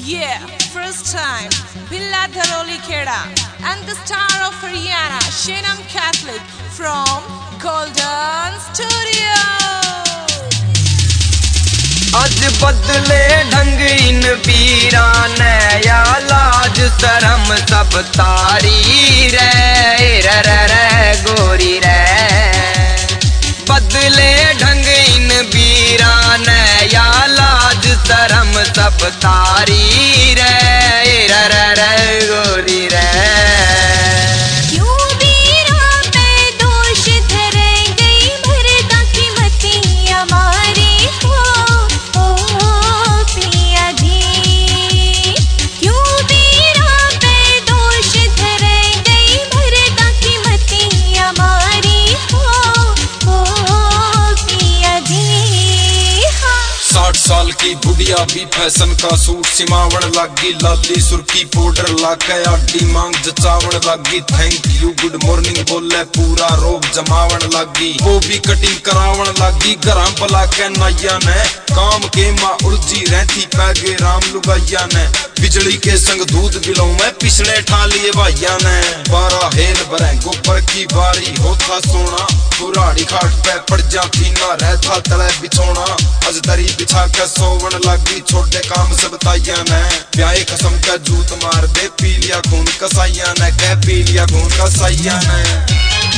Yeah, first time, Billa Dharoli Kheda and the star of Haryana, Shenam Catholic from Golden Studio. आज बदले ढंग इन वीरा ने या लाज शरम सब तारी रे गोरी रे। बदले ढंग इन वीरा ने या लाज शरम सब तारी रे गोरी रे। साल की बुढ़िया भी फैशन का सूट सिमावण लागी, लाली सुर्खी पाउडर लाके आडी मांग जचावण लागी। थैंक यू गुड मॉर्निंग बोले पूरा रोग जमावण लागी। वो भी कटिंग करावण लागी गराम बला के नाइया ने। काम के माँ उलझी रहती पैगे राम लुगाइया ने। बिजली के संग दूध बिलों में पिछले ठा लिए भाइया ने। 12 हेल भरे गोबर की बारी होता सोना, पुराड़ी खाट पे पड़ जाती ना रहता तले बिछोना। अज दरी बिछा के सोवन लागी छोटे काम सब ताइया ने। ब्याह कसम का जूत मार दे पी लिया खून कसाइया ने, कह पी लिया खून कसाइया ने।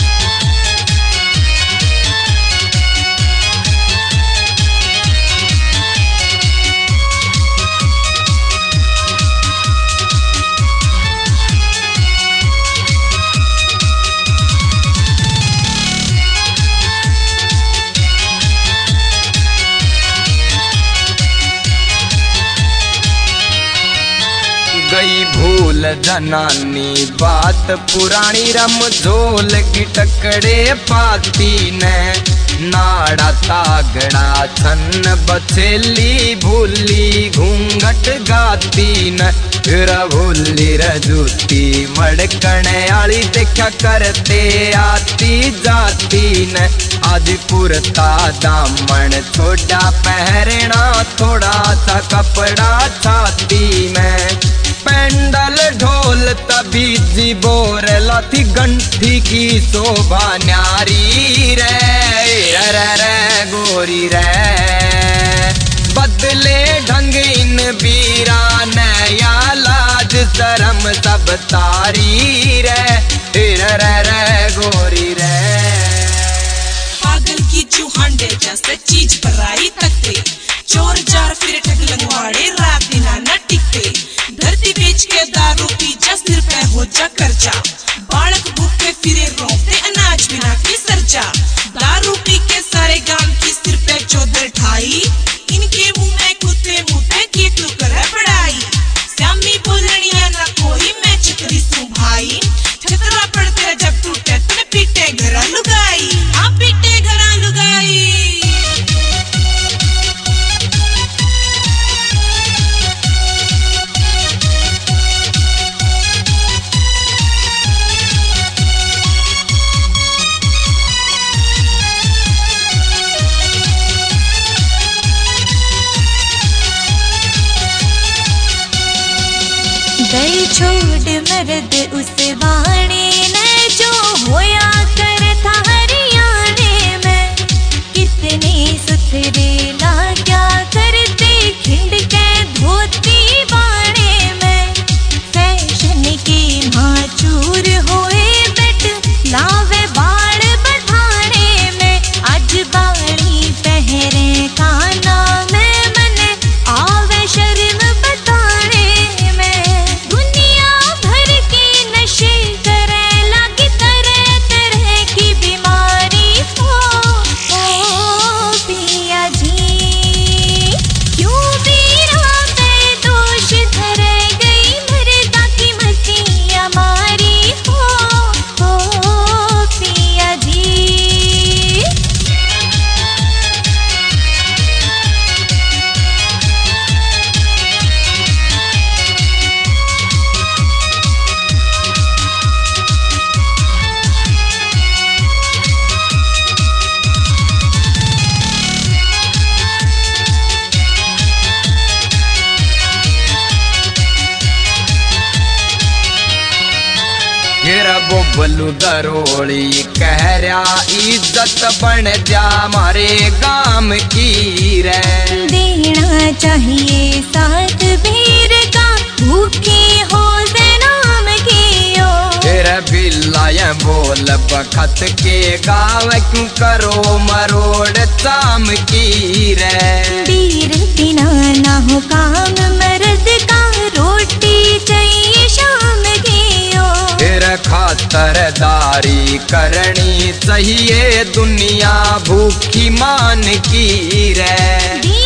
गई भूल जनानी बात पुरानी रमझोल की टकरे पाती ने। नाड़ा तागड़ा छन बछेली भूली घूंघट गाती न। भूली रजूती मड़कने आली देखा करते आती जाती न। आज कुर्ता दामन छोटा पहरना थोड़ा सा कपड़ा छाती में। पेंडल ढोल तभी जी बोर लाथी गंठी की शोभा न्यारी रे गोरी रे। बदले ढंग इन वीरा ने या लाज शरम सब तारी रे गोरी रे। पागल की चूहांडे जैसे चीज पर आई तकते, चोर जार फिर ठग लगवाड़े रात दिन न टिकते। धरती बेच के दारू पी जा सिर पे हो जा कर्जा, बालक भूखे फिरे रोते अनाज बिना की सरजा। दारू पी के सारे गांव की सिर पे चौधर ठाई, इनके मुंह में कुत्ते मुंह पे की तू करे पढ़ाई। श्यामी बोलनिया ना कोई मैं चक्री सू भाई, छतरा पड़ते जब टूटे तने पीटे घरा लुगाई। आप पीटे घरा लुगाई। गई छोड़ मर्द उस वाणे ने जो होया करता हरियाणे में। कितने सुथरेला क्या करते खिंड के धोती बाणे में। फैशन के माचूर होए बेट लावे बाड़ बढ़ाने में। आज बाड़ी पहरे काना में मने आवे शर्म बताने में। दुनिया भर के नशे करे लगी तरह तरह बबलू दरोड़ी कह रहा इज्जत बन जा मारे गाम की रे। देना चाहिए साथ वीर का भूखी हो नाम की ओ। तेरा बिल्ला बोल बखत के गाँव क्यों करो मरोड़ शाम की रे। वीर बिना ना हो काम मर्द का रोटी चाहिए शाम की ओ। तेरा खातरदारी करनी चाहिए दुनिया भूखी मान की रे।